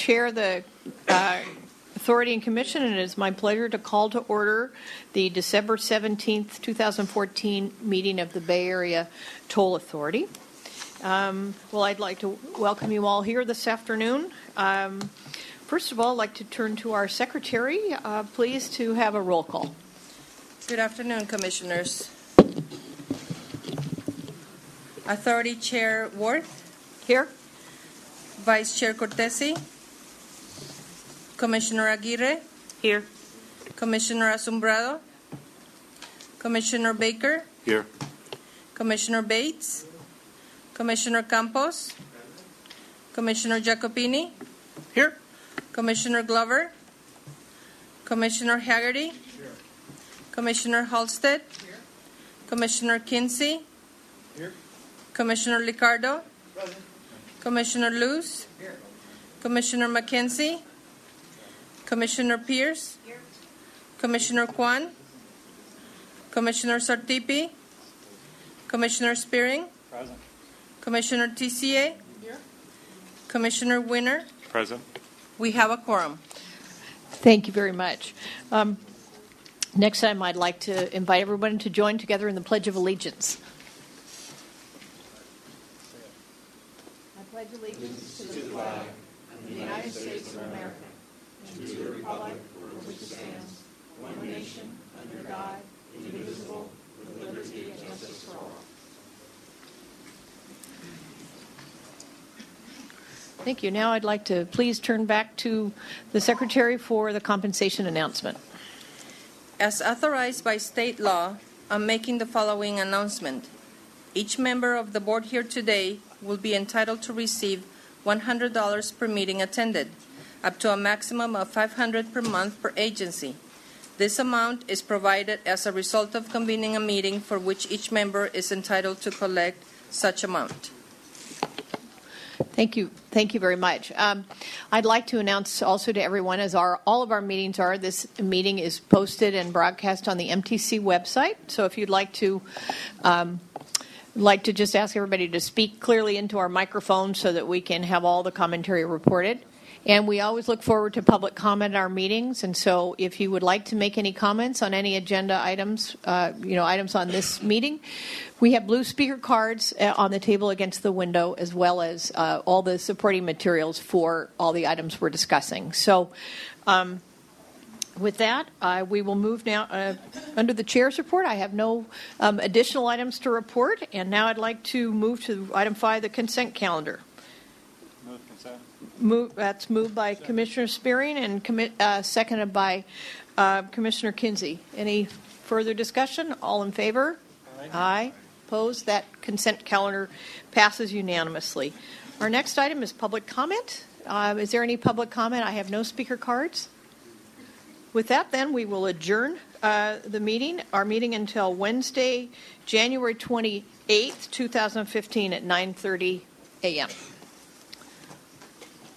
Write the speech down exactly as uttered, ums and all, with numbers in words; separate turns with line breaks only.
chair the uh, Authority and Commission, and it is my pleasure to call to order the December seventeenth, twenty fourteen meeting of the Bay Area Toll Authority. Um, well, I'd like to welcome you all here this afternoon. Um, first of all, I'd like to turn to our secretary, uh, please, to have a roll call.
Good afternoon, Commissioners. Authority Chair Worth.
Here.
Vice Chair Cortesi. Commissioner Aguirre.
Here.
Commissioner Asombrado. Commissioner Baker.
Here.
Commissioner Bates. Commissioner Campos. Commissioner Jacopini.
Here.
Commissioner Glover. Commissioner Haggerty.
Here.
Commissioner Halstead.
Here.
Commissioner Kinsey.
Here.
Commissioner Licardo.
Present.
Commissioner Luce.
Here.
Commissioner McKenzie. Commissioner Pierce.
Here.
Commissioner Kwan. Commissioner Sartipi. Commissioner Spearing.
Present.
Commissioner T C A.
Here.
Commissioner Winner.
Present.
We have a quorum.
Thank you very much. Um, next time, I'd like to invite everyone to join together in the Pledge of Allegiance. I pledge allegiance to the flag of the United States of America and to the republic for which it stands, one nation, under God, indivisible, with liberty and justice for all. Thank you. Now I'd like to please turn back to the Secretary for the compensation announcement.
As authorized by state law, I'm making the following announcement. Each member of the board here today will be entitled to receive one hundred dollars per meeting attended, up to a maximum of five hundred dollars per month per agency. This amount is provided as a result of convening a meeting for which each member is entitled to collect such amount.
Thank you. Thank you very much. Um, I'd like to announce also to everyone, as our, all of our meetings are, this meeting is posted and broadcast on the M T C website. So if you'd like to um, like to just ask everybody to speak clearly into our microphone so that we can have all the commentary reported. And we always look forward to public comment at our meetings. And so if you would like to make any comments on any agenda items, uh, you know, items on this meeting, we have blue speaker cards uh, on the table against the window, as well as uh, all the supporting materials for all the items we're discussing. So um, with that, uh, we will move now uh, under the chair's report. I have no um, additional items to report. And now I'd like to move to item five, the consent calendar.
Move consent.
Move, that's moved by Commissioner Spearing and commit, uh, seconded by uh, Commissioner Kinsey. Any further discussion? All in favor?
Aye.
Aye. Opposed? That consent calendar passes unanimously. Our next item is public comment. Uh, is there any public comment? I have no speaker cards. With that, then, we will adjourn uh, the meeting, our meeting until Wednesday, January twenty-eighth, twenty fifteen at nine thirty a.m.